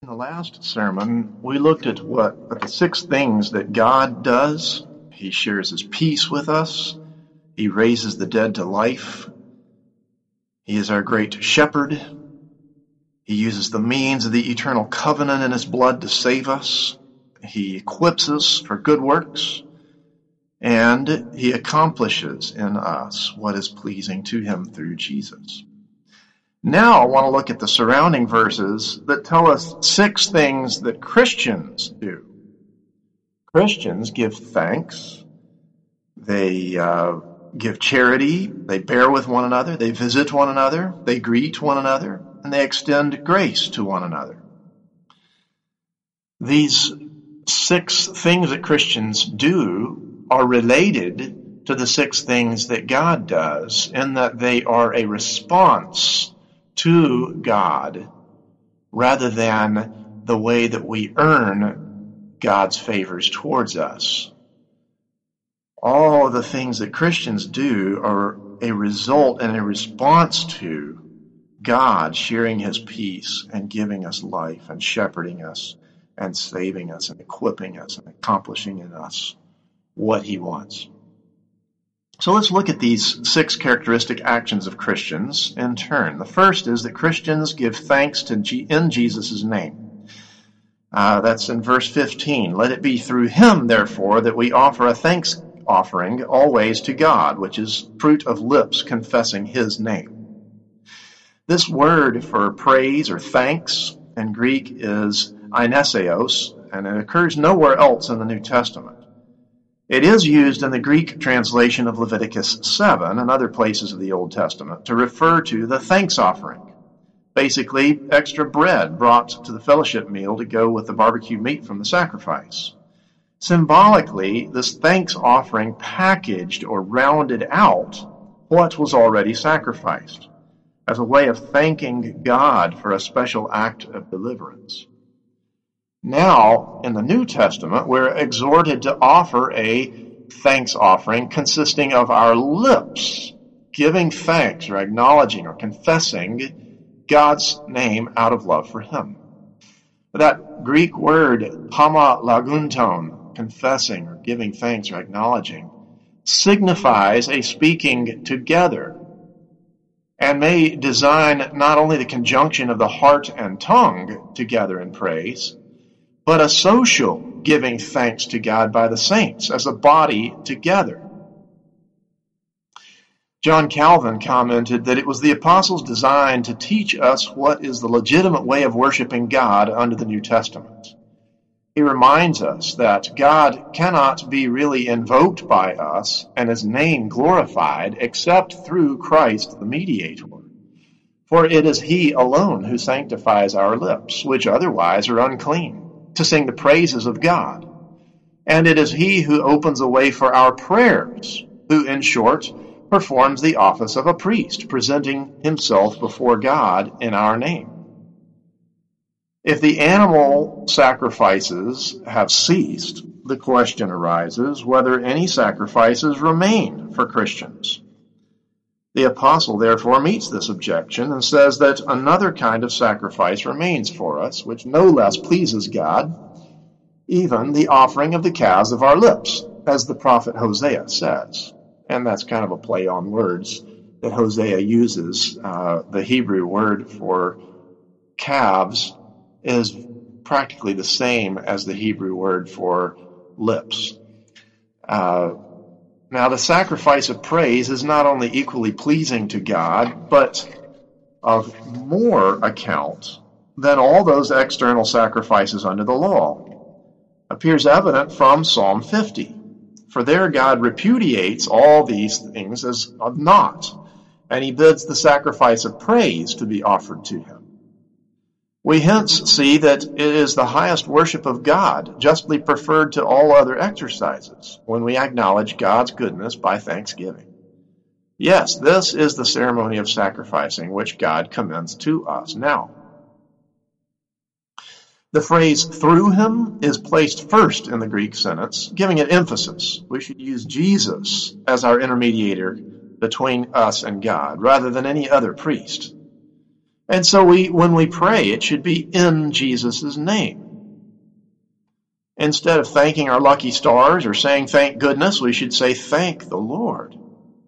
In the last sermon, we looked at the six things that God does. He shares his peace with us. He raises the dead to life. He is our great shepherd. He uses the means of the eternal covenant in his blood to save us. He equips us for good works. And he accomplishes in us what is pleasing to him through Jesus. Now I want to look at the surrounding verses that tell us six things that Christians do. Christians give thanks, they give charity, they bear with one another, they visit one another, they greet one another, and they extend grace to one another. These six things that Christians do are related to the six things that God does, in that they are a response to God rather than the way that we earn God's favors towards us. All of the things that Christians do are a result and a response to God sharing his peace and giving us life and shepherding us and saving us and equipping us and accomplishing in us what he wants. So let's look at these six characteristic actions of Christians in turn. The first is that Christians give thanks in Jesus' name. That's in verse 15. Let it be through him, therefore, that we offer a thanks offering always to God, which is fruit of lips confessing his name. This word for praise or thanks in Greek is aineseos, and it occurs nowhere else in the New Testament. It is used in the Greek translation of Leviticus 7 and other places of the Old Testament to refer to the thanks offering. Basically, extra bread brought to the fellowship meal to go with the barbecue meat from the sacrifice. Symbolically, this thanks offering packaged or rounded out what was already sacrificed as a way of thanking God for a special act of deliverance. Now, in the New Testament, we're exhorted to offer a thanks offering consisting of our lips, giving thanks or acknowledging or confessing God's name out of love for him. That Greek word, homolagunton, confessing or giving thanks or acknowledging, signifies a speaking together and may design not only the conjunction of the heart and tongue together in praise, but a social giving thanks to God by the saints as a body together. John Calvin commented that it was the apostles' design to teach us what is the legitimate way of worshiping God under the New Testament. He reminds us that God cannot be really invoked by us and his name glorified except through Christ the mediator. For it is he alone who sanctifies our lips, which otherwise are unclean, to sing the praises of God. And it is he who opens a way for our prayers, who, in short, performs the office of a priest, presenting himself before God in our name. If the animal sacrifices have ceased, the question arises whether any sacrifices remain for Christians. The apostle therefore meets this objection and says that another kind of sacrifice remains for us, which no less pleases God, even the offering of the calves of our lips, as the prophet Hosea says. And that's kind of a play on words that Hosea uses. The Hebrew word for calves is practically the same as the Hebrew word for lips. Now, the sacrifice of praise is not only equally pleasing to God, but of more account than all those external sacrifices under the law. Appears evident from Psalm 50. For there God repudiates all these things as of naught, and he bids the sacrifice of praise to be offered to him. We hence see that it is the highest worship of God, justly preferred to all other exercises, when we acknowledge God's goodness by thanksgiving. Yes, this is the ceremony of sacrificing which God commends to us now. The phrase through him is placed first in the Greek sentence, giving it emphasis. We should use Jesus as our intermediator between us and God, rather than any other priest. And so when we pray, it should be in Jesus' name. Instead of thanking our lucky stars or saying thank goodness, we should say thank the Lord.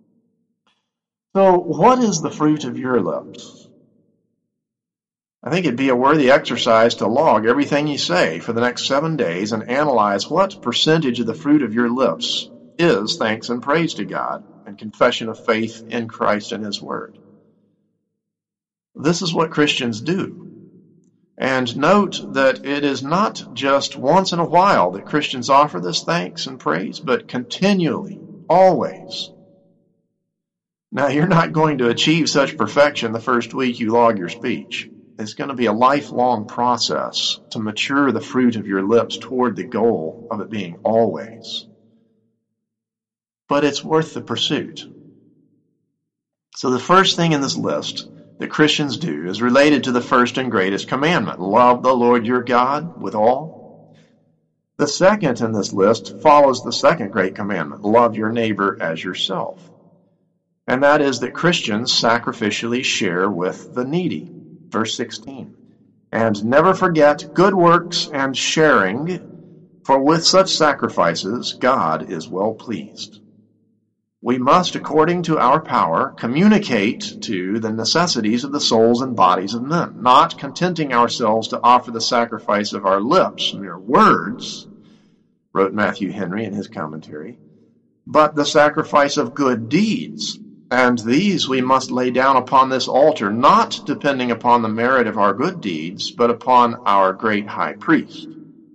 So what is the fruit of your lips? I think it'd be a worthy exercise to log everything you say for the next 7 days and analyze what percentage of the fruit of your lips is thanks and praise to God and confession of faith in Christ and His Word. This is what Christians do. And note that it is not just once in a while that Christians offer this thanks and praise, but continually, always. Now, you're not going to achieve such perfection the first week you log your speech. It's going to be a lifelong process to mature the fruit of your lips toward the goal of it being always. But it's worth the pursuit. So the first thing in this list that Christians do is related to the first and greatest commandment. Love the Lord your God with all. The second in this list follows the second great commandment. Love your neighbor as yourself. And that is that Christians sacrificially share with the needy. Verse 16. And never forget good works and sharing, for with such sacrifices God is well pleased. We must, according to our power, communicate to the necessities of the souls and bodies of men, not contenting ourselves to offer the sacrifice of our lips, mere words, wrote Matthew Henry in his commentary, but the sacrifice of good deeds. And these we must lay down upon this altar, not depending upon the merit of our good deeds, but upon our great high priest.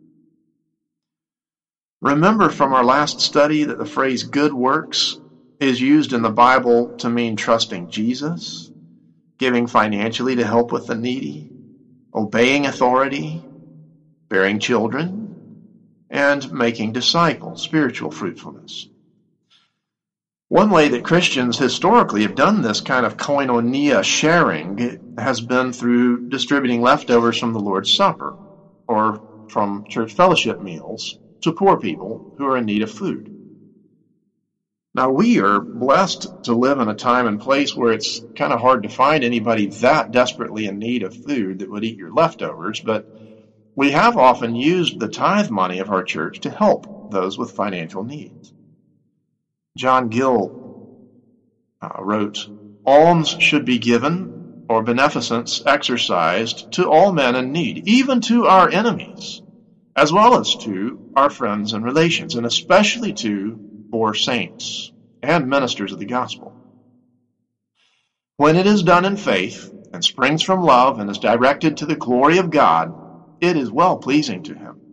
Remember from our last study that the phrase good works is used in the Bible to mean trusting Jesus, giving financially to help with the needy, obeying authority, bearing children, and making disciples, spiritual fruitfulness. One way that Christians historically have done this kind of koinonia sharing has been through distributing leftovers from the Lord's Supper or from church fellowship meals to poor people who are in need of food. Now, we are blessed to live in a time and place where it's kind of hard to find anybody that desperately in need of food that would eat your leftovers, but we have often used the tithe money of our church to help those with financial needs. John Gill wrote, alms should be given or beneficence exercised to all men in need, even to our enemies, as well as to our friends and relations, and especially to poor saints and ministers of the gospel. When it is done in faith and springs from love and is directed to the glory of God, it is well pleasing to Him.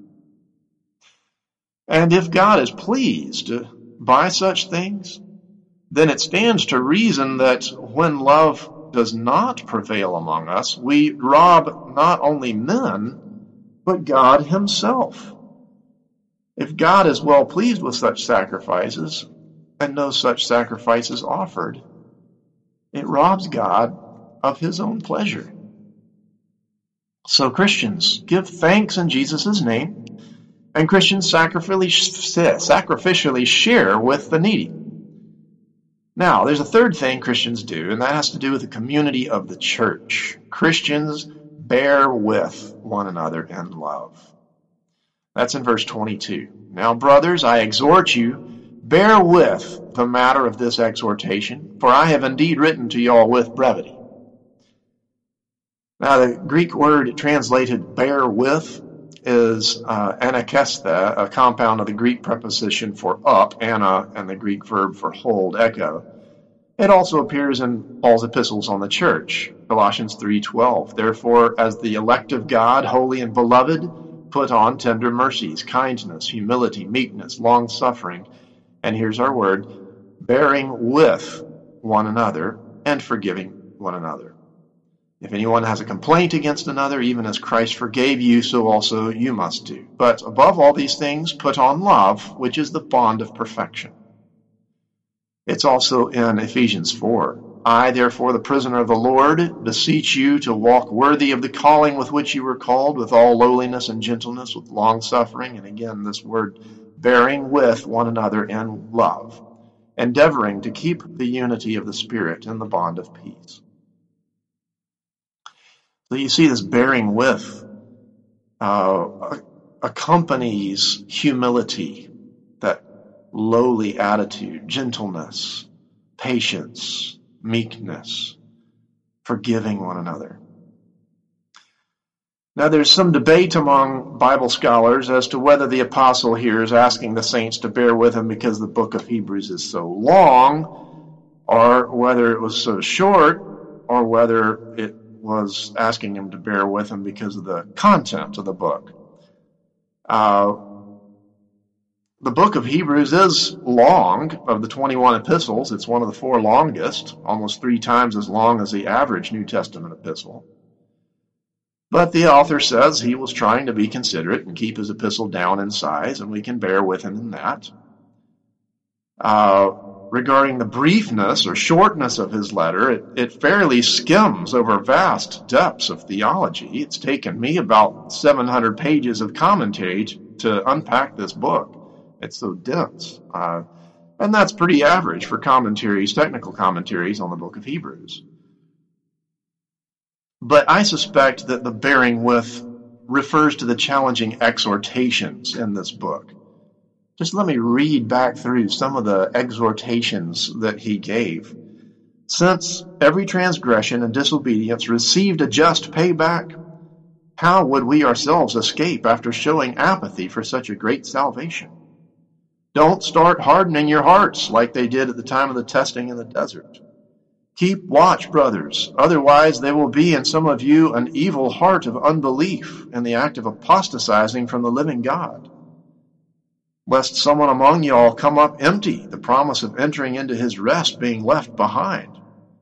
And if God is pleased by such things, then it stands to reason that when love does not prevail among us, we rob not only men, but God Himself. If God is well pleased with such sacrifices, and no such sacrifices offered, it robs God of His own pleasure. So Christians give thanks in Jesus' name, and Christians sacrificially share with the needy. Now, there's a third thing Christians do, and that has to do with the community of the church. Christians bear with one another in love. That's in verse 22. Now, brothers, I exhort you, bear with the matter of this exhortation, for I have indeed written to you all with brevity. Now, the Greek word translated bear with is anakesthe, a compound of the Greek preposition for up, ana, and the Greek verb for hold, echo. It also appears in Paul's epistles on the church, Colossians 3:12. Therefore, as the elect of God, holy and beloved, put on tender mercies, kindness, humility, meekness, long-suffering, and here's our word, bearing with one another and forgiving one another. If anyone has a complaint against another, even as Christ forgave you, so also you must do. But above all these things, put on love, which is the bond of perfection. It's also in Ephesians 4. I, therefore, the prisoner of the Lord, beseech you to walk worthy of the calling with which you were called, with all lowliness and gentleness, with long-suffering, and again this word, bearing with one another in love, endeavoring to keep the unity of the Spirit in the bond of peace. So you see this bearing with accompanies humility, that lowly attitude, gentleness, patience, meekness, forgiving one another. Now, there's some debate among Bible scholars as to whether the apostle here is asking the saints to bear with him because the book of Hebrews is so long, or whether it was so short, or whether it was asking him to bear with him because of the content of the book. The book of Hebrews is long. Of the 21 epistles, it's one of the 4 longest, almost 3 times as long as the average New Testament epistle. But the author says he was trying to be considerate and keep his epistle down in size, and we can bear with him in that. Regarding the briefness or shortness of his letter, it fairly skims over vast depths of theology. It's taken me about 700 pages of commentary to unpack this book. It's so dense. And that's pretty average for commentaries, technical commentaries on the book of Hebrews. But I suspect that the bearing with refers to the challenging exhortations in this book. Just let me read back through some of the exhortations that he gave. Since every transgression and disobedience received a just payback, how would we ourselves escape after showing apathy for such a great salvation? Don't start hardening your hearts like they did at the time of the testing in the desert. Keep watch, brothers, otherwise there will be in some of you an evil heart of unbelief in the act of apostatizing from the living God. Lest someone among you all come up empty, the promise of entering into his rest being left behind.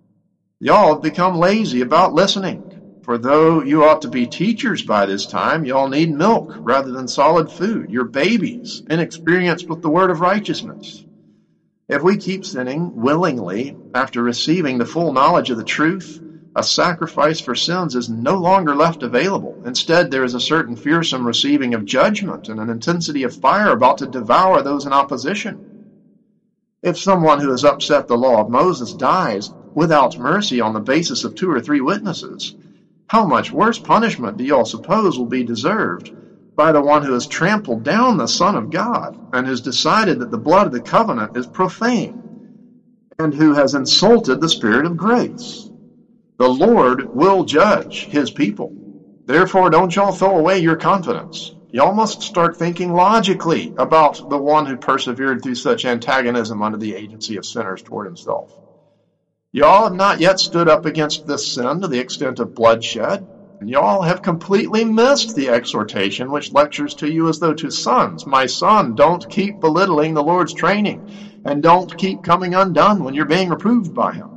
Y'all have become lazy about listening, for though you ought to be teachers by this time, y'all need milk rather than solid food. You're babies, inexperienced with the word of righteousness. If we keep sinning willingly after receiving the full knowledge of the truth, a sacrifice for sins is no longer left available. Instead, there is a certain fearsome receiving of judgment and an intensity of fire about to devour those in opposition. If someone who has upset the law of Moses dies without mercy on the basis of 2 or 3 witnesses, how much worse punishment do you all suppose will be deserved by the one who has trampled down the Son of God and has decided that the blood of the covenant is profane and who has insulted the Spirit of grace? The Lord will judge his people. Therefore, don't y'all throw away your confidence. Y'all must start thinking logically about the one who persevered through such antagonism under the agency of sinners toward himself. Y'all have not yet stood up against this sin to the extent of bloodshed, and y'all have completely missed the exhortation which lectures to you as though to sons. My son, don't keep belittling the Lord's training, and don't keep coming undone when you're being reproved by him.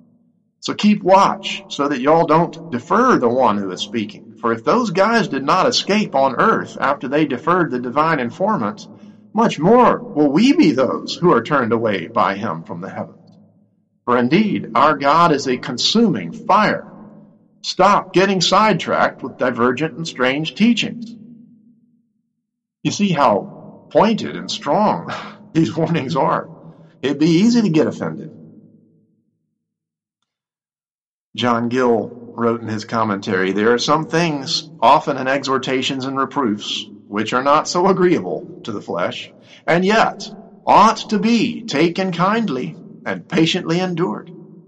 So keep watch, so that y'all don't defer the one who is speaking. For if those guys did not escape on earth after they deferred the divine informant, much more will we be those who are turned away by him from the heavens. For indeed, our God is a consuming fire. Stop getting sidetracked with divergent and strange teachings. You see how pointed and strong these warnings are. It'd be easy to get offended. John Gill wrote in his commentary, there are some things, often in exhortations and reproofs, which are not so agreeable to the flesh, and yet ought to be taken kindly and patiently endured.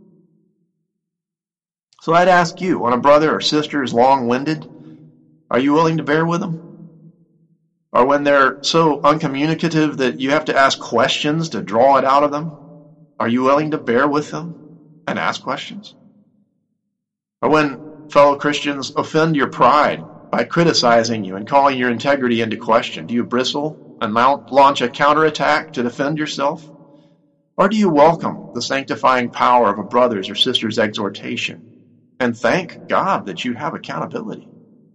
So I'd ask you, when a brother or sister is long-winded, are you willing to bear with them? Or when they're so uncommunicative that you have to ask questions to draw it out of them, are you willing to bear with them and ask questions? Or when fellow Christians offend your pride by criticizing you and calling your integrity into question, do you bristle and launch a counterattack to defend yourself? Or do you welcome the sanctifying power of a brother's or sister's exhortation and thank God that you have accountability?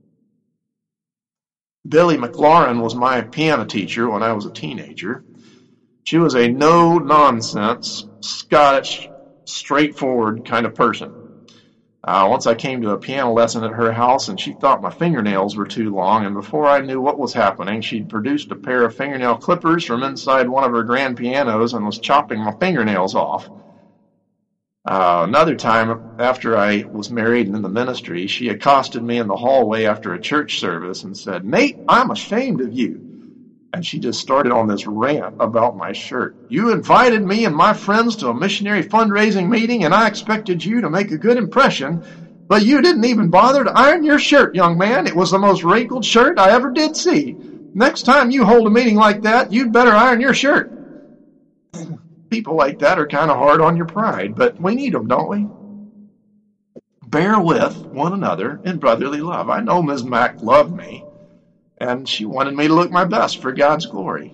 Billy McLaurin was my piano teacher when I was a teenager. She was a no-nonsense, Scottish, straightforward kind of person. Once I came to a piano lesson at her house, and she thought my fingernails were too long, and before I knew what was happening, she'd produced a pair of fingernail clippers from inside one of her grand pianos and was chopping my fingernails off. Another time, after I was married and in the ministry, she accosted me in the hallway after a church service and said, "Nate, I'm ashamed of you." And she just started on this rant about my shirt. "You invited me and my friends to a missionary fundraising meeting, and I expected you to make a good impression, but you didn't even bother to iron your shirt, young man. It was the most wrinkled shirt I ever did see. Next time you hold a meeting like that, you'd better iron your shirt." People like that are kind of hard on your pride, but we need them, don't we? Bear with one another in brotherly love. I know Ms. Mack loved me, and she wanted me to look my best for God's glory.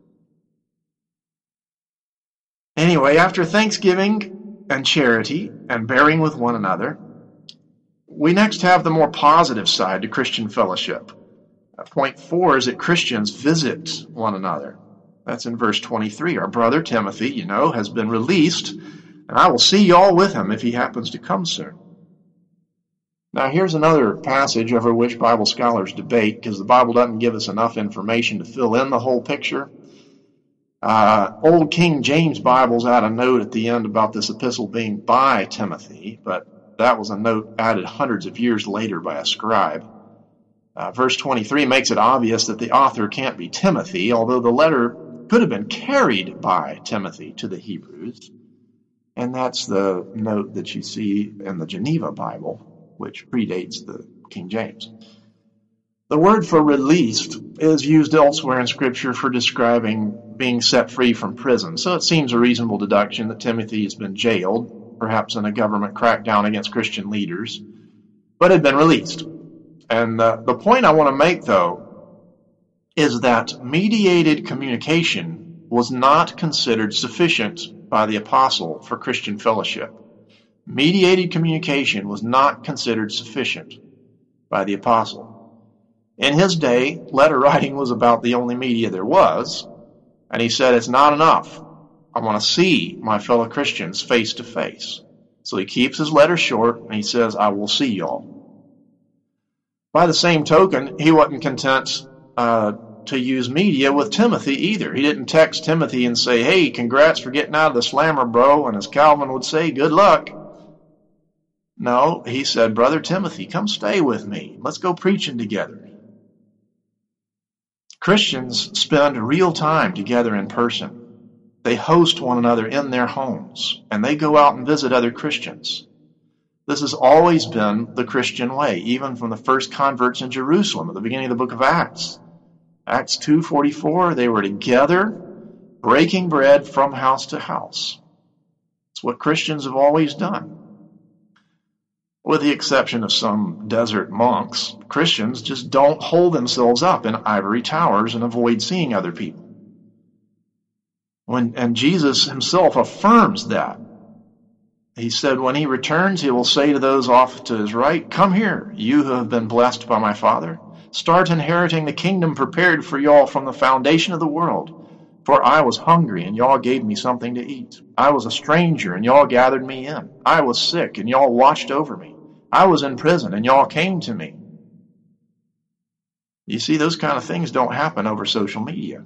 Anyway, after thanksgiving and charity and bearing with one another, we next have the more positive side to Christian fellowship. Point 4 is that Christians visit one another. That's in verse 23. Our brother Timothy, has been released, and I will see y'all with him if he happens to come soon. Now, here's another passage over which Bible scholars debate, because the Bible doesn't give us enough information to fill in the whole picture. Old King James Bibles add a note at the end about this epistle being by Timothy, but that was a note added hundreds of years later by a scribe. Verse 23 makes it obvious that the author can't be Timothy, although the letter could have been carried by Timothy to the Hebrews. And that's the note that you see in the Geneva Bible, which predates the King James. The word for released is used elsewhere in Scripture for describing being set free from prison. So it seems a reasonable deduction that Timothy has been jailed, perhaps in a government crackdown against Christian leaders, but had been released. And the point I want to make, though, is that mediated communication was not considered sufficient by the apostle for Christian fellowship. Mediated communication was not considered sufficient by the apostle. In his day, letter writing was about the only media there was, and he said, it's not enough. I want to see my fellow Christians face to face. So he keeps his letter short, and he says, I will see y'all. By the same token, he wasn't content to use media with Timothy either. He didn't text Timothy and say, hey, congrats for getting out of the slammer, bro, and as Calvin would say, good luck. No, he said, Brother Timothy, come stay with me. Let's go preaching together. Christians spend real time together in person. They host one another in their homes, and they go out and visit other Christians. This has always been the Christian way, even from the first converts in Jerusalem at the beginning of the book of Acts. Acts 2:44, they were together, breaking bread from house to house. It's what Christians have always done. With the exception of some desert monks, Christians just don't hold themselves up in ivory towers and avoid seeing other people. And Jesus himself affirms that. He said, when he returns, he will say to those off to his right, come here, you who have been blessed by my Father. Start inheriting the kingdom prepared for y'all from the foundation of the world. For I was hungry, and y'all gave me something to eat. I was a stranger, and y'all gathered me in. I was sick, and y'all watched over me. I was in prison, and y'all came to me. You see, those kind of things don't happen over social media.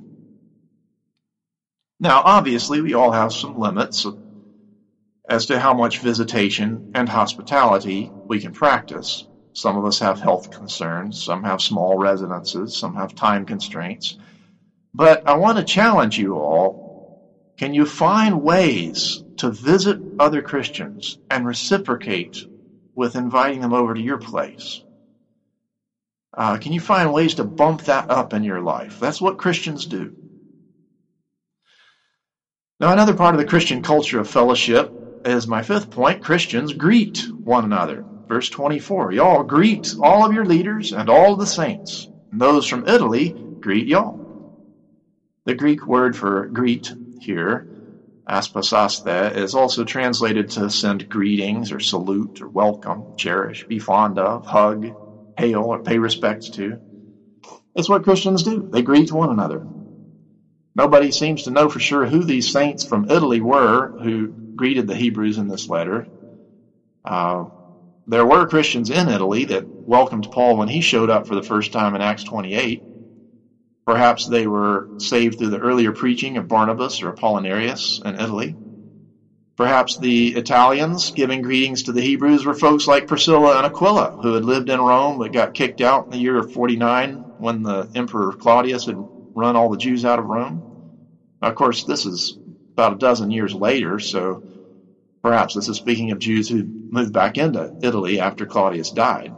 Now, obviously, we all have some limits as to how much visitation and hospitality we can practice. Some of us have health concerns, some have small residences, some have time constraints. But I want to challenge you all. Can you find ways to visit other Christians and reciprocate with inviting them over to your place? Can you find ways to bump that up in your life? That's what Christians do. Now, another part of the Christian culture of fellowship is my fifth point. Christians greet one another. Verse 24, y'all greet all of your leaders and all of the saints. And those from Italy greet y'all. The Greek word for greet here, aspasaste, is also translated to send greetings or salute or welcome, cherish, be fond of, hug, hail, or pay respects to. It's what Christians do. They greet one another. Nobody seems to know for sure who these saints from Italy were who greeted the Hebrews in this letter. There were Christians in Italy that welcomed Paul when he showed up for the first time in Acts 28. Perhaps they were saved through the earlier preaching of Barnabas or Apollinarius in Italy. Perhaps the Italians giving greetings to the Hebrews were folks like Priscilla and Aquila, who had lived in Rome but got kicked out in the year of 49 when the Emperor Claudius had run all the Jews out of Rome. Now, of course, this is about a dozen years later, so perhaps this is speaking of Jews who moved back into Italy after Claudius died.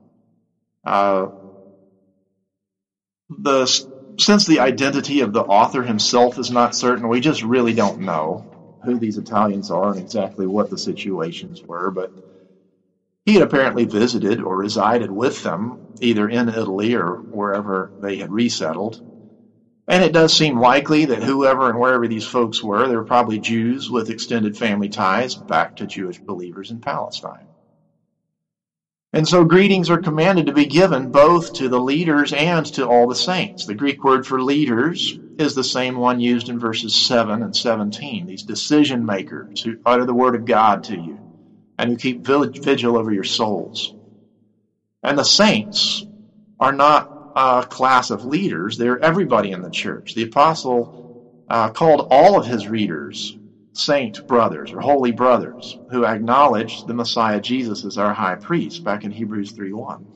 Since the identity of the author himself is not certain, we just really don't know who these Italians are and exactly what the situations were, but he had apparently visited or resided with them, either in Italy or wherever they had resettled. And it does seem likely that whoever and wherever these folks were, they were probably Jews with extended family ties back to Jewish believers in Palestine. And so greetings are commanded to be given both to the leaders and to all the saints. The Greek word for leaders is the same one used in verses 7 and 17. These decision makers who utter the word of God to you and who keep vigil over your souls. And the saints are not a class of leaders. They're everybody in the church. The apostle called all of his readers saint brothers or holy brothers who acknowledge the Messiah Jesus as our high priest back in Hebrews 3:1.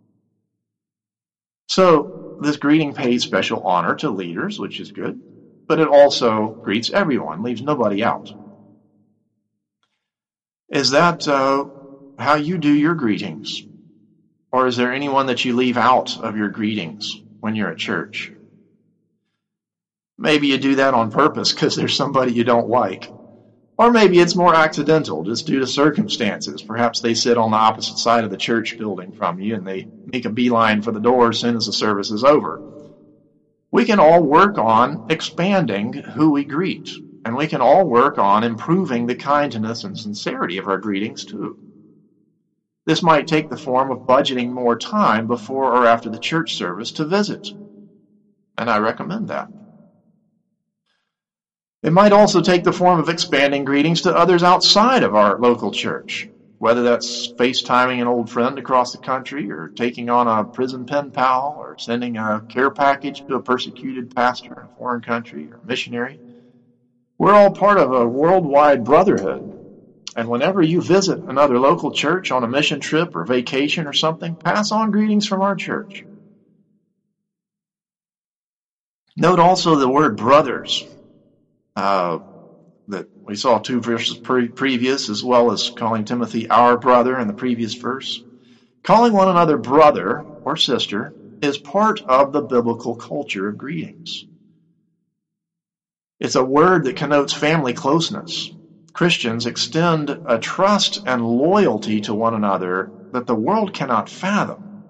So this greeting pays special honor to leaders, which is good, but it also greets everyone, leaves nobody out. Is that how you do your greetings? Or is there anyone that you leave out of your greetings when you're at church? Maybe you do that on purpose because there's somebody you don't like. Or maybe it's more accidental, just due to circumstances. Perhaps they sit on the opposite side of the church building from you and they make a beeline for the door as soon as the service is over. We can all work on expanding who we greet. And we can all work on improving the kindness and sincerity of our greetings too. This might take the form of budgeting more time before or after the church service to visit. And I recommend that. It might also take the form of expanding greetings to others outside of our local church, whether that's FaceTiming an old friend across the country or taking on a prison pen pal or sending a care package to a persecuted pastor in a foreign country or missionary. We're all part of a worldwide brotherhood. And whenever you visit another local church on a mission trip or vacation or something, pass on greetings from our church. Note also the word brothers. That we saw 2 verses previous, as well as calling Timothy our brother in the previous verse. Calling one another brother or sister is part of the biblical culture of greetings. It's a word that connotes family closeness. Christians extend a trust and loyalty to one another that the world cannot fathom.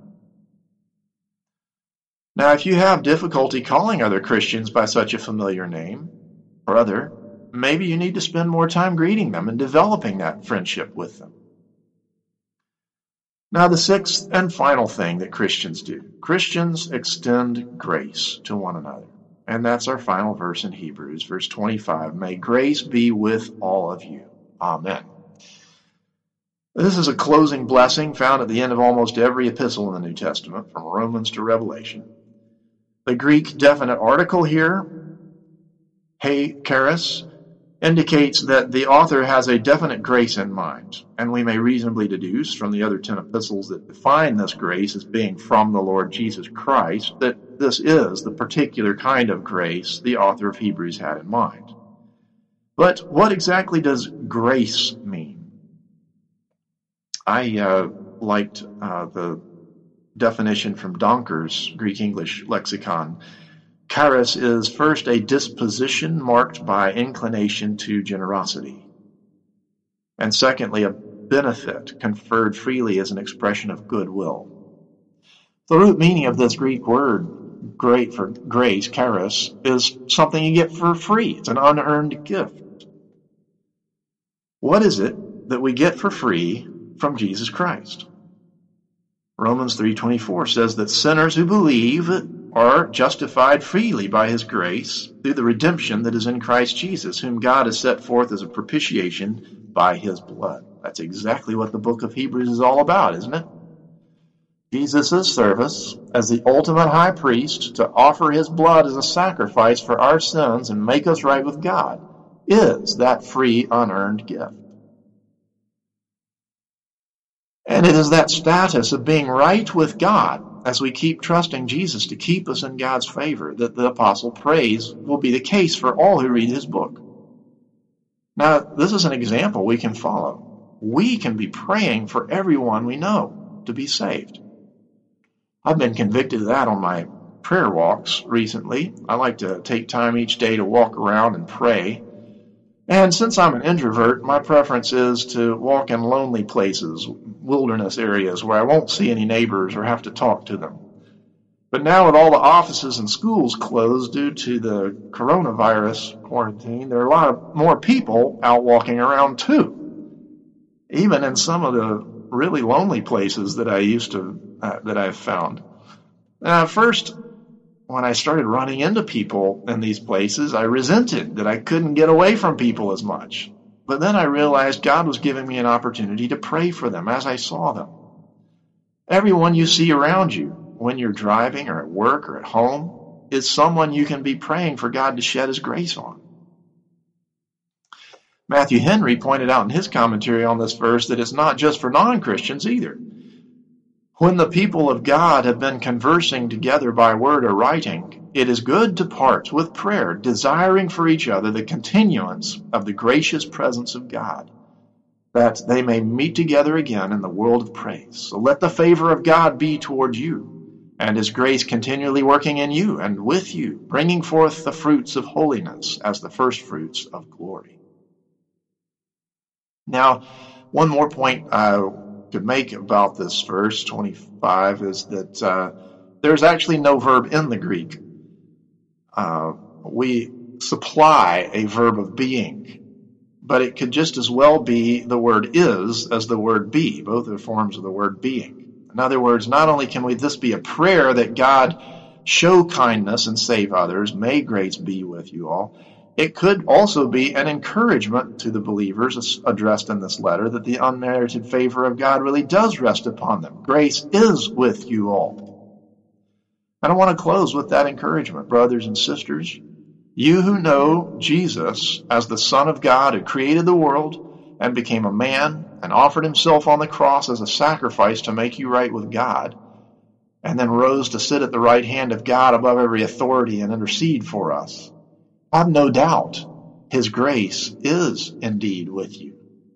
Now, if you have difficulty calling other Christians by such a familiar name, brother, maybe you need to spend more time greeting them and developing that friendship with them. Now, the sixth and final thing that Christians do. Christians extend grace to one another. And that's our final verse in Hebrews, verse 25. May grace be with all of you. Amen. This is a closing blessing found at the end of almost every epistle in the New Testament, from Romans to Revelation. The Greek definite article here, he charis, indicates that the author has a definite grace in mind, and we may reasonably deduce from the other 10 epistles that define this grace as being from the Lord Jesus Christ that this is the particular kind of grace the author of Hebrews had in mind. But what exactly does grace mean? I liked the definition from Donker's Greek-English lexicon. Charis is first a disposition marked by inclination to generosity, and secondly, a benefit conferred freely as an expression of goodwill. The root meaning of this Greek word, great for grace, charis, is something you get for free. It's an unearned gift. What is it that we get for free from Jesus Christ? Romans 3:24 says that sinners who believe are justified freely by his grace through the redemption that is in Christ Jesus, whom God has set forth as a propitiation by his blood. That's exactly what the book of Hebrews is all about, isn't it? Jesus' service as the ultimate high priest to offer his blood as a sacrifice for our sins and make us right with God is that free, unearned gift. And it is that status of being right with God as we keep trusting Jesus to keep us in God's favor that the apostle prays will be the case for all who read his book. Now, this is an example we can follow. We can be praying for everyone we know to be saved. I've been convicted of that on my prayer walks recently. I like to take time each day to walk around and pray. And since I'm an introvert, my preference is to walk in lonely places, wilderness areas where I won't see any neighbors or have to talk to them. But now with all the offices and schools closed due to the coronavirus quarantine, there are a lot more people out walking around too. Even in some of the really lonely places that I've found. First, when I started running into people in these places, I resented that I couldn't get away from people as much. But then I realized God was giving me an opportunity to pray for them as I saw them. Everyone you see around you, when you're driving or at work or at home, is someone you can be praying for God to shed his grace on. Matthew Henry pointed out in his commentary on this verse that it's not just for non-Christians either. When the people of God have been conversing together by word or writing, it is good to part with prayer, desiring for each other the continuance of the gracious presence of God, that they may meet together again in the world of praise. So let the favor of God be toward you, and his grace continually working in you and with you, bringing forth the fruits of holiness as the first fruits of glory. Now, one more point I could make about this verse 25 is that there's actually no verb in the Greek. We supply a verb of being, but it could just as well be the word is as the word be. Both are forms of the word being. In other words, not only can this be a prayer that God show kindness and save others, may grace be with you all, it could also be an encouragement to the believers addressed in this letter that the unmerited favor of God really does rest upon them. Grace is with you all. And I want to close with that encouragement, brothers and sisters. You who know Jesus as the Son of God who created the world and became a man and offered himself on the cross as a sacrifice to make you right with God, and then rose to sit at the right hand of God above every authority and intercede for us, I have no doubt his grace is indeed with you.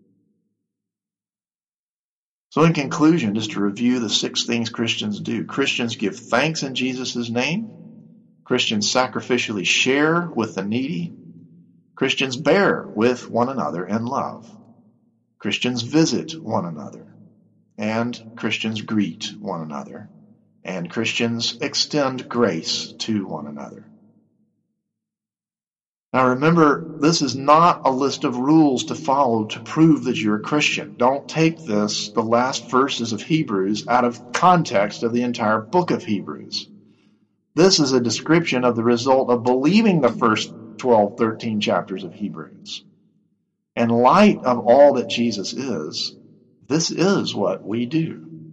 So in conclusion, just to review the 6 things Christians do. Christians give thanks in Jesus' name. Christians sacrificially share with the needy. Christians bear with one another in love. Christians visit one another. And Christians greet one another. And Christians extend grace to one another. Now remember, this is not a list of rules to follow to prove that you're a Christian. Don't take the last verses of Hebrews, out of context of the entire book of Hebrews. This is a description of the result of believing the first 12, 13 chapters of Hebrews. In light of all that Jesus is, this is what we do.